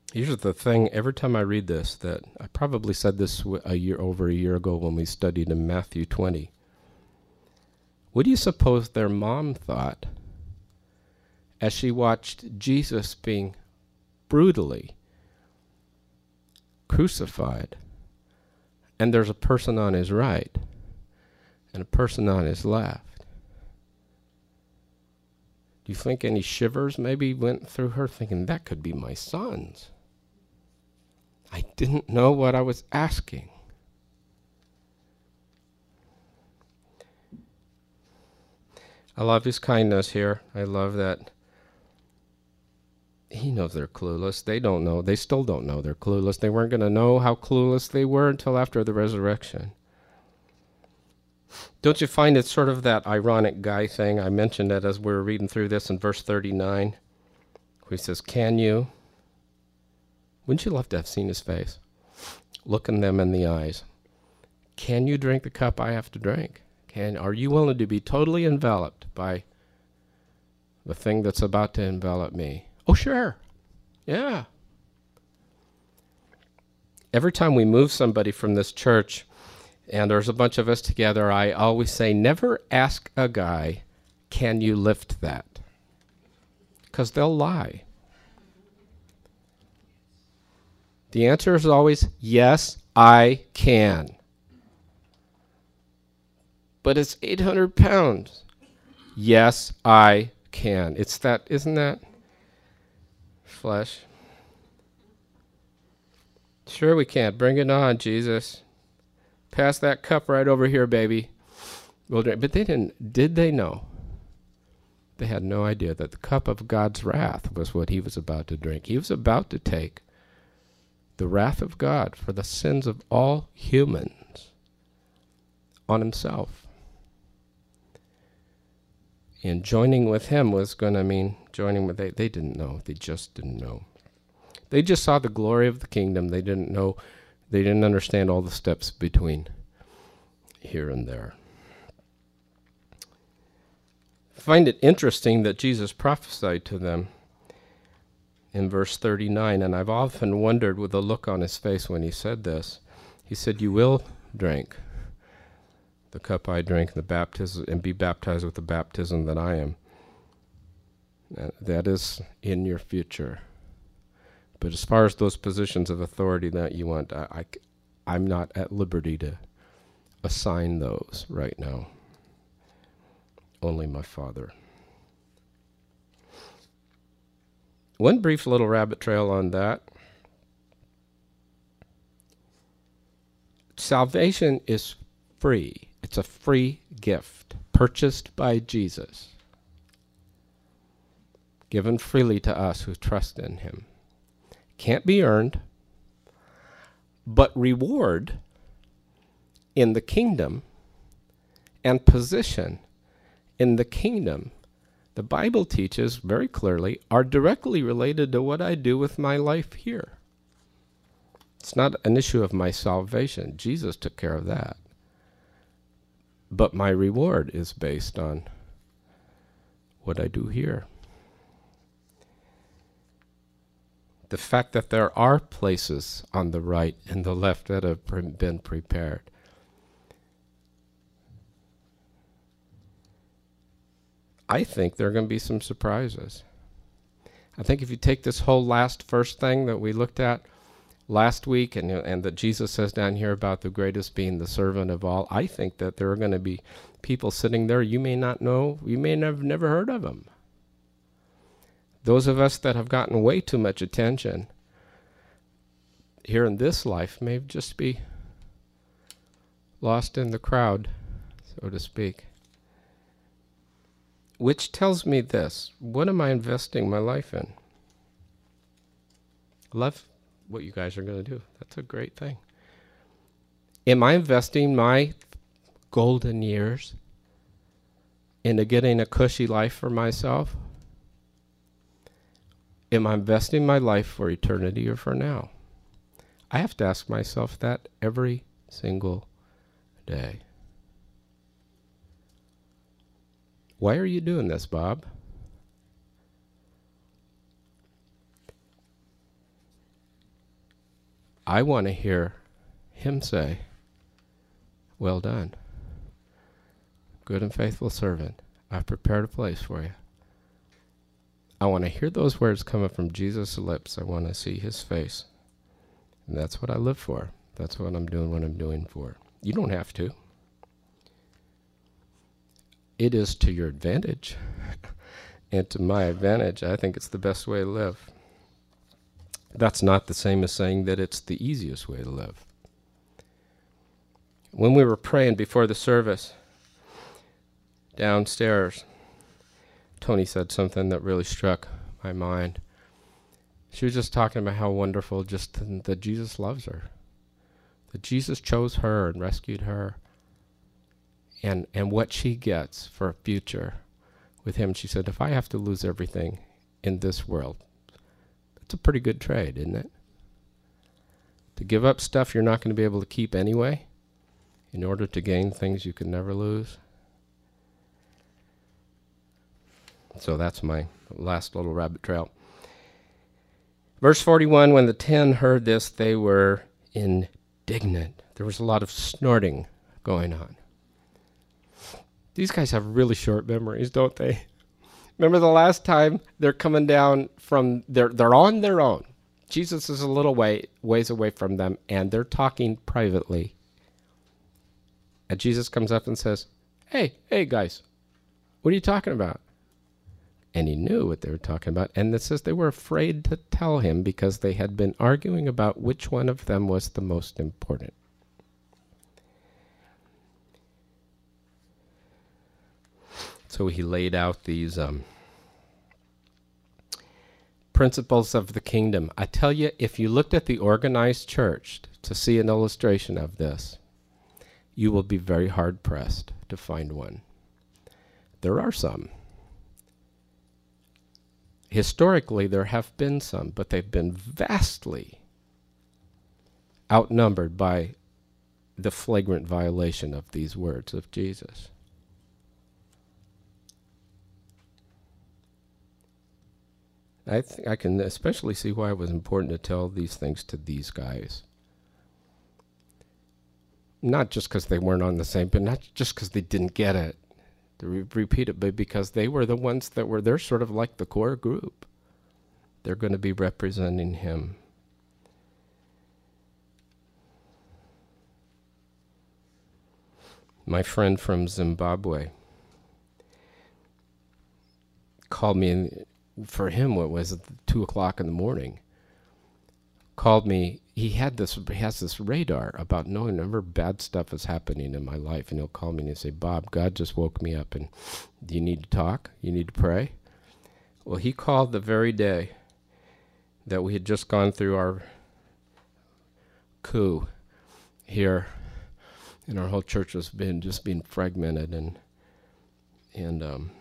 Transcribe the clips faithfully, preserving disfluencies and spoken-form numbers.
Here's the thing, every time I read this, that I probably said this a year over a year ago when we studied in Matthew twenty. What do you suppose their mom thought as she watched Jesus being brutally crucified, and there's a person on his right and a person on his left? Do you think any shivers maybe went through her thinking, that could be my sons? I didn't know what I was asking. I love his kindness here. I love that he knows they're clueless. They don't know. They still don't know they're clueless. They weren't going to know how clueless they were until after the resurrection. Don't you find it sort of that ironic guy thing? I mentioned it as we were reading through this in verse thirty-nine, where he says, can you? Wouldn't you love to have seen his face? Looking them in the eyes. Can you drink the cup I have to drink? Can, are you willing to be totally enveloped by the thing that's about to envelop me? Oh, sure. Yeah. Every time we move somebody from this church, and there's a bunch of us together, I always say, never ask a guy, can you lift that? Because they'll lie. The answer is always, yes, I can. But it's eight hundred pounds. Yes, I can. It's that, isn't that flesh? Sure we can. Bring it on, Jesus. Pass that cup right over here, baby. We'll drink. But they didn't, did they know? They had no idea that the cup of God's wrath was what he was about to drink. He was about to take the wrath of God for the sins of all humans on himself. And joining with him was going to mean joining with, they, they didn't know. They just didn't know. They just saw the glory of the kingdom. They didn't know, they didn't understand all the steps between here and there. I find it interesting that Jesus prophesied to them in verse thirty-nine, and I've often wondered with the look on his face when he said this. He said, you will drink the cup I drink, the baptism, and be baptized with the baptism that I am. That is in your future. But as far as those positions of authority that you want, I, I, I'm not at liberty to assign those right now. Only my Father. One brief little rabbit trail on that. Salvation is free. It's a free gift, purchased by Jesus, given freely to us who trust in him. Can't be earned, but reward in the kingdom and position in the kingdom, the Bible teaches very clearly, are directly related to what I do with my life here. It's not an issue of my salvation. Jesus took care of that. But my reward is based on what I do here. The fact that there are places on the right and the left that have pre- been prepared. I think there are going to be some surprises. I think if you take this whole last first thing that we looked at last week, and and that Jesus says down here about the greatest being the servant of all, I think that there are going to be people sitting there you may not know, you may have never heard of them. Those of us that have gotten way too much attention here in this life may just be lost in the crowd, so to speak. Which tells me this: what am I investing my life in? I love what you guys are going to do. That's a great thing. Am I investing my golden years into getting a cushy life for myself? Am I investing my life for eternity or for now? I have to ask myself that every single day. Why are you doing this, Bob? I want to hear him say, well done, good and faithful servant. I've prepared a place for you. I want to hear those words coming from Jesus' lips. I want to see his face. And that's what I live for. That's what I'm doing what I'm doing for. You don't have to. It is to your advantage. And to my advantage, I think it's the best way to live. That's not the same as saying that it's the easiest way to live. When we were praying before the service downstairs, Tony said something that really struck my mind. She was just talking about how wonderful just th- that Jesus loves her. That Jesus chose her and rescued her. And and what she gets for a future with him. She said, if I have to lose everything in this world, it's a pretty good trade, isn't it? To give up stuff you're not going to be able to keep anyway in order to gain things you can never lose. So that's my last little rabbit trail. Verse forty-one, when the ten heard this, they were indignant. There was a lot of snorting going on. These guys have really short memories, don't they? Remember the last time they're coming down from, they're, they're on their own. Jesus is a little way ways away from them, and they're talking privately. And Jesus comes up and says, hey, hey guys, what are you talking about? And he knew what they were talking about. And it says they were afraid to tell him because they had been arguing about which one of them was the most important. So he laid out these um, principles of the kingdom. I tell you, if you looked at the organized church to see an illustration of this, you will be very hard-pressed to find one. There are some. Historically, there have been some, but they've been vastly outnumbered by the flagrant violation of these words of Jesus. I think I can especially see why it was important to tell these things to these guys. Not just because they weren't on the same, but not just because they didn't get it. To re- repeat it, but because they were the ones that were, they're sort of like the core group. They're going to be representing him. My friend from Zimbabwe called me, in, for him, what was it, two o'clock in the morning, called me. He had this, he has this radar about knowing whenever bad stuff is happening in my life, and he'll call me and he'll say, Bob, God just woke me up, and do you need to talk? You need to pray? Well, he called the very day that we had just gone through our coup here, and our whole church was been just being fragmented, and and um,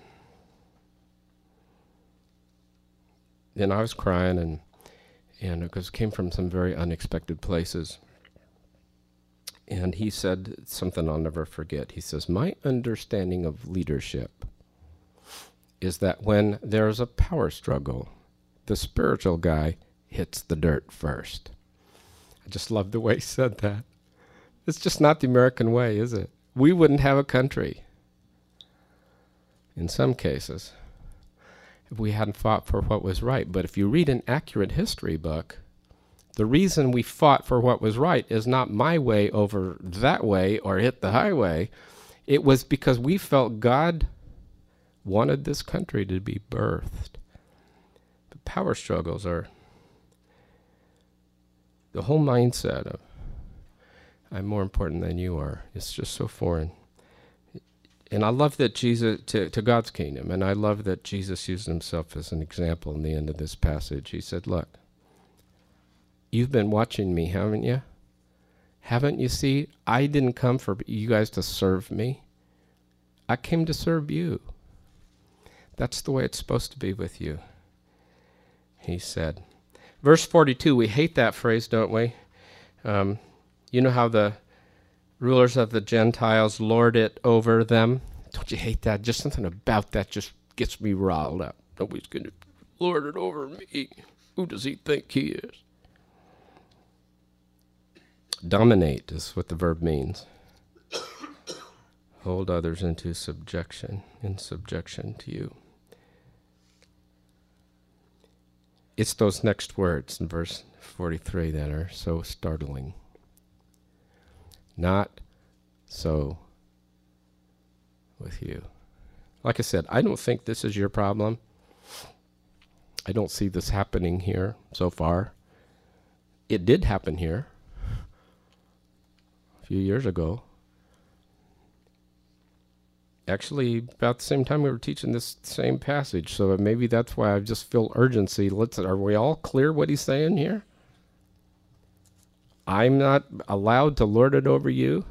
then I was crying, and and because it came from some very unexpected places. And he said something I'll never forget. He says, my understanding of leadership is that when there's a power struggle, the spiritual guy hits the dirt first. I just love the way he said that. It's just not the American way, is it? We wouldn't have a country, in some cases, if we hadn't fought for what was right. But if you read an accurate history book, the reason we fought for what was right is not my way over that way or hit the highway. It was because we felt God wanted this country to be birthed. The power struggles are the whole mindset of I'm more important than you are. It's just so foreign. And I love that Jesus, to, to God's kingdom, and I love that Jesus used himself as an example in the end of this passage. He said, look, you've been watching me, haven't you? Haven't you seen? I didn't come for you guys to serve me. I came to serve you. That's the way it's supposed to be with you, he said. Verse forty-two, we hate that phrase, don't we? Um, you know how the rulers of the Gentiles lord it over them? Don't you hate that? Just something about that just gets me riled up. Nobody's going to lord it over me. Who does he think he is? Dominate is what the verb means. Hold others into subjection, in subjection to you. It's those next words in verse forty-three that are so startling. Not so with you. Like I said, I don't think this is your problem. I don't see this happening here so far. It did happen here a few years ago. Actually, about the same time we were teaching this same passage, so maybe that's why I just feel urgency. Let's, are we all clear what he's saying here? I'm not allowed to lord it over you,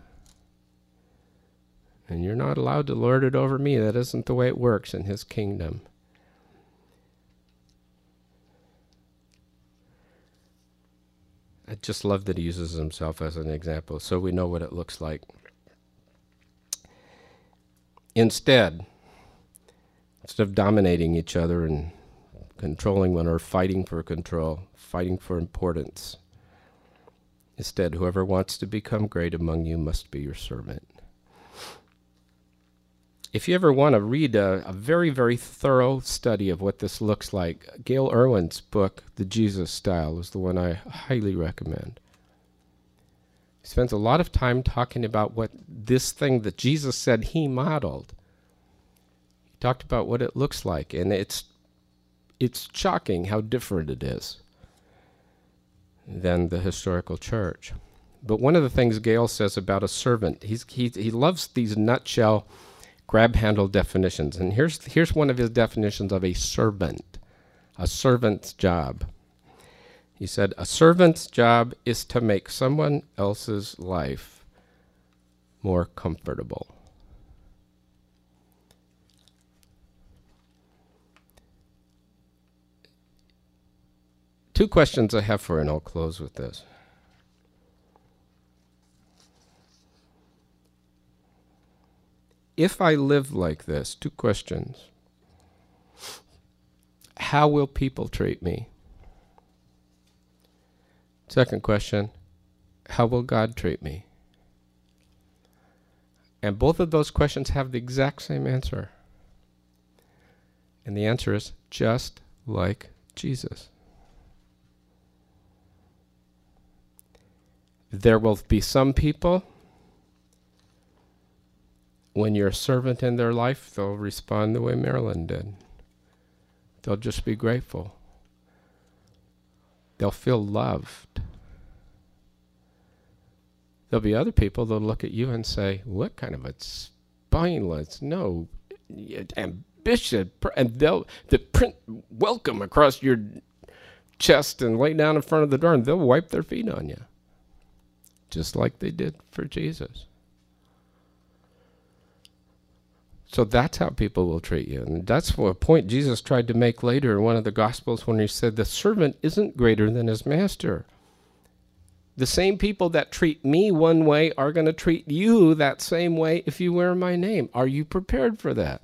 and you're not allowed to lord it over me. That isn't the way it works in his kingdom. I just love that he uses himself as an example, so we know what it looks like. Instead, instead of dominating each other and controlling one or fighting for control, fighting for importance, instead, whoever wants to become great among you must be your servant. If you ever want to read a, a very, very thorough study of what this looks like, Gail Irwin's book, The Jesus Style, is the one I highly recommend. He spends a lot of time talking about what this thing that Jesus said he modeled. He talked about what it looks like, and it's it's shocking how different it is than the historical church. But one of the things Gail says about a servant, he's, he he loves these nutshell, grab-handle definitions. And here's here's one of his definitions of a servant, a servant's job. He said, a servant's job is to make someone else's life more comfortable. Two questions I have for you, and I'll close with this. If I live like this, two questions. How will people treat me? Second question, how will God treat me? And both of those questions have the exact same answer. And the answer is just like Jesus. There will be some people, when you're a servant in their life, they'll respond the way Marilyn did. They'll just be grateful. They'll feel loved. There'll be other people that'll look at you and say, what kind of a spineless, no, ambition, and they'll the print welcome across your chest and lay down in front of the door, and they'll wipe their feet on you, just like they did for Jesus. So that's how people will treat you. And that's what a point Jesus tried to make later in one of the Gospels when he said, the servant isn't greater than his master. The same people that treat me one way are going to treat you that same way if you wear my name. Are you prepared for that?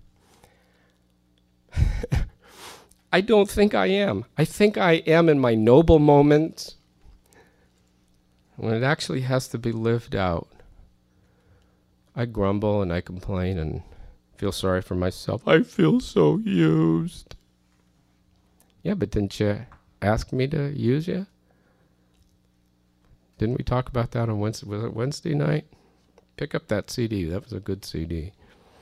I don't think I am. I think I am in my noble moments when it actually has to be lived out. I grumble and I complain and feel sorry for myself. I feel so used. Yeah, but didn't you ask me to use you? Didn't we talk about that on Wednesday? Was it Wednesday night? Pick up that C D. That was a good C D.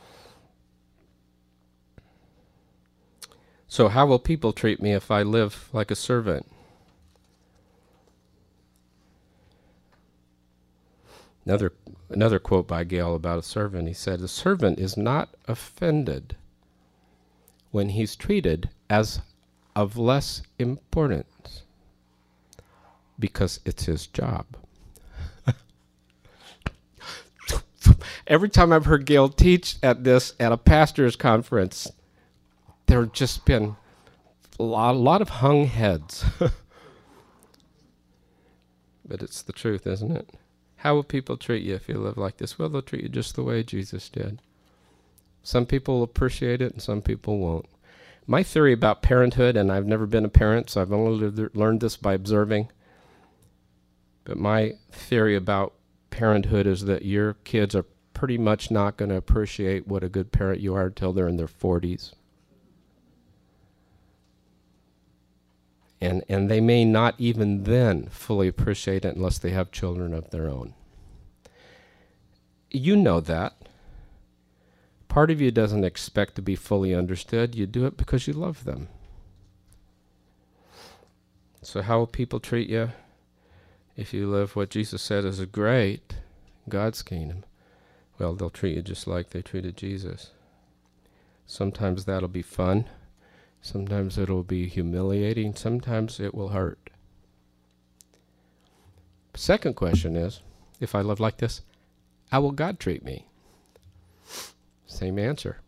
So how will people treat me if I live like a servant? Another another quote by Gail about a servant. He said, a servant is not offended when he's treated as of less importance because it's his job. Every time I've heard Gail teach at this, at a pastor's conference, there have just been a lot, a lot of hung heads. But it's the truth, isn't it? How will people treat you if you live like this? Well, they'll treat you just the way Jesus did. Some people will appreciate it and some people won't. My theory about parenthood, and I've never been a parent, so I've only learned this by observing. But my theory about parenthood is that your kids are pretty much not going to appreciate what a good parent you are until they're in their forties. And and they may not even then fully appreciate it unless they have children of their own. You know that. Part of you doesn't expect to be fully understood. You do it because you love them. So how will people treat you if you live what Jesus said is great, God's kingdom? Well, they'll treat you just like they treated Jesus. Sometimes that'll be fun. Sometimes it'll be humiliating. Sometimes it will hurt. Second question is, if I live like this, how will God treat me? Same answer.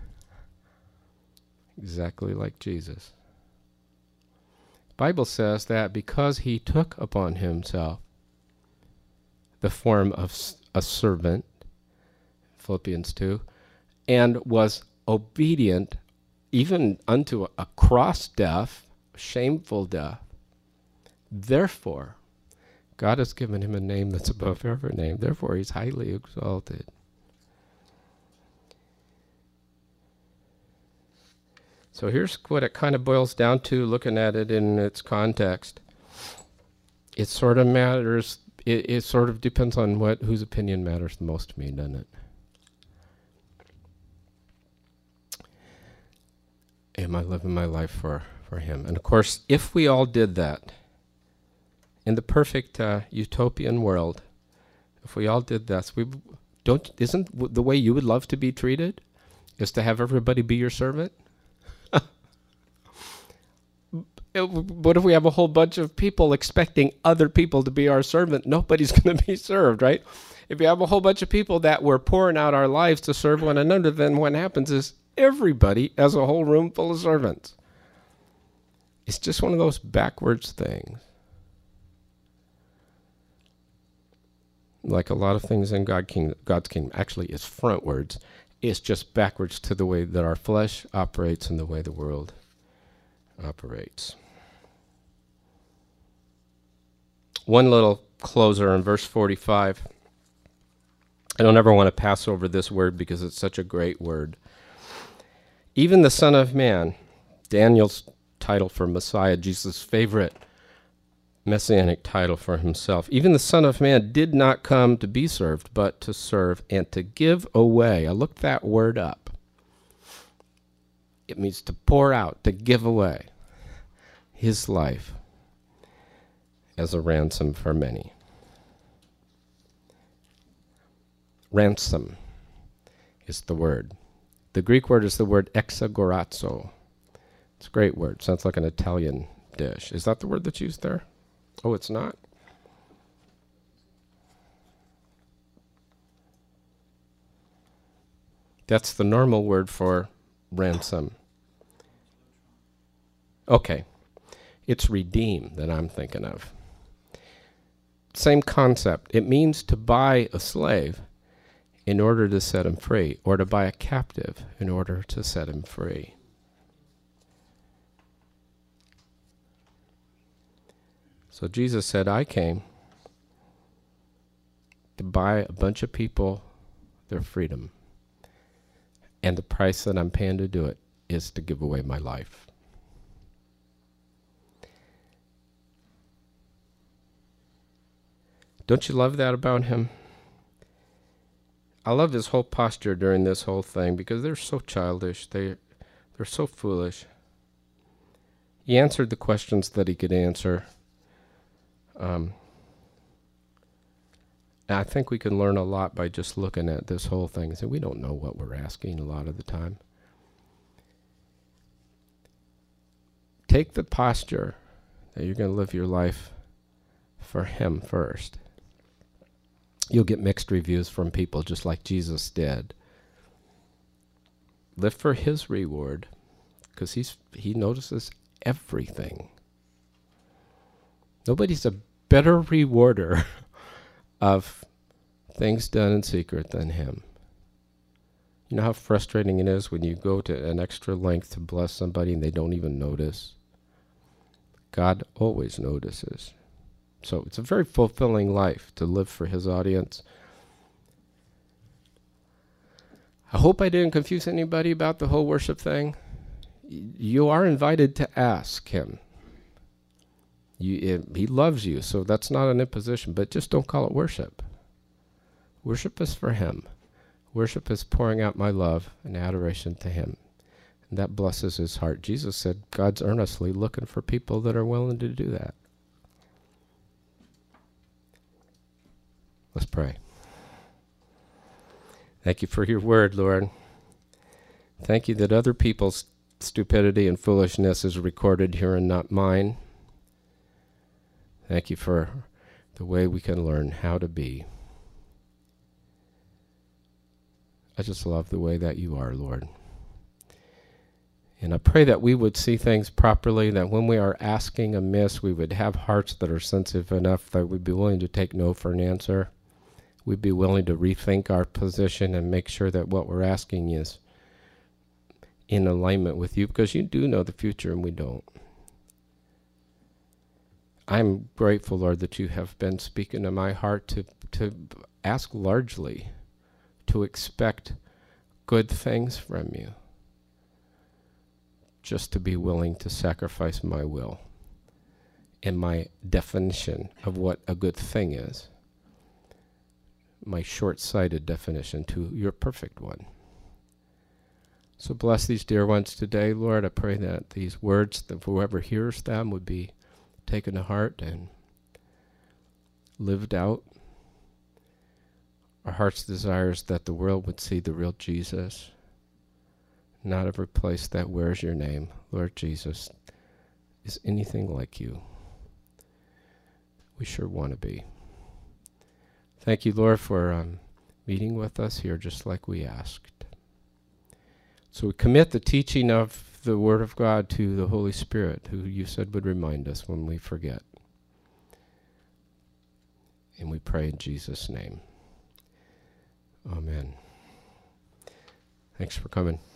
Exactly like Jesus. Bible says that because he took upon himself the form of a servant, Philippians two, and was obedient even unto a cross death, shameful death. Therefore, God has given him a name that's above every name. Therefore, he's highly exalted. So here's what it kind of boils down to, looking at it in its context. It sort of matters, it, it sort of depends on what whose opinion matters the most to me, doesn't it? Am I living my life for, for him? And of course, if we all did that, in the perfect uh, utopian world, if we all did that, we don't, isn't w- the way you would love to be treated is to have everybody be your servant? What if we have a whole bunch of people expecting other people to be our servant? Nobody's going to be served, right? If you have a whole bunch of people that we're pouring out our lives to serve one another, then what happens is everybody has a whole room full of servants. It's just one of those backwards things. Like a lot of things in God King, God's kingdom, actually it's frontwards. It's just backwards to the way that our flesh operates and the way the world operates. One little closer in verse forty-five. I don't ever want to pass over this word because it's such a great word. Even the Son of Man, Daniel's title for Messiah, Jesus' favorite messianic title for himself. Even the Son of Man did not come to be served, but to serve and to give away. I looked that word up. It means to pour out, to give away his life as a ransom for many. Ransom is the word. The Greek word is the word exagorazo. It's a great word. Sounds like an Italian dish. Is that the word that's used there? Oh, it's not? That's the normal word for ransom. Okay. It's redeem that I'm thinking of. Same concept. It means to buy a slave in order to set him free, or to buy a captive in order to set him free. So Jesus said, I came to buy a bunch of people their freedom. And the price that I'm paying to do it is to give away my life. Don't you love that about him? I love his whole posture during this whole thing because they're so childish. They, they're so foolish. He answered the questions that he could answer. Um, I think we can learn a lot by just looking at this whole thing. So we don't know what we're asking a lot of the time. Take the posture that you're going to live your life for him first. You'll get mixed reviews from people just like Jesus did. Live for his reward because he's he notices everything. Nobody's a better rewarder of things done in secret than him. You know how frustrating it is when you go to an extra length to bless somebody and they don't even notice? God always notices. So it's a very fulfilling life to live for his audience. I hope I didn't confuse anybody about the whole worship thing. You are invited to ask him. You, it, he loves you, so that's not an imposition, but just don't call it worship. Worship is for him. Worship is pouring out my love and adoration to him. And that blesses his heart. Jesus said God's earnestly looking for people that are willing to do that. Let's pray. Thank you for your word, Lord. Thank you that other people's stupidity and foolishness is recorded here and not mine. Thank you for the way we can learn how to be. I just love the way that you are, Lord. And I pray that we would see things properly, that when we are asking amiss, we would have hearts that are sensitive enough that we'd be willing to take no for an answer. We'd be willing to rethink our position and make sure that what we're asking is in alignment with you, because you do know the future and we don't. I'm grateful, Lord, that you have been speaking to my heart to, to ask largely, to expect good things from you, just to be willing to sacrifice my will and my definition of what a good thing is, my short-sighted definition, to your perfect one. So bless these dear ones today, Lord. I pray that these words, that whoever hears them would be taken to heart and lived out. Our heart's desire is that the world would see the real Jesus, not every place that wears your name, Lord Jesus, is anything like you. We sure want to be. Thank you, Lord, for um, meeting with us here just like we asked. So we commit the teaching of the Word of God to the Holy Spirit, who you said would remind us when we forget. And we pray in Jesus' name. Amen. Thanks for coming.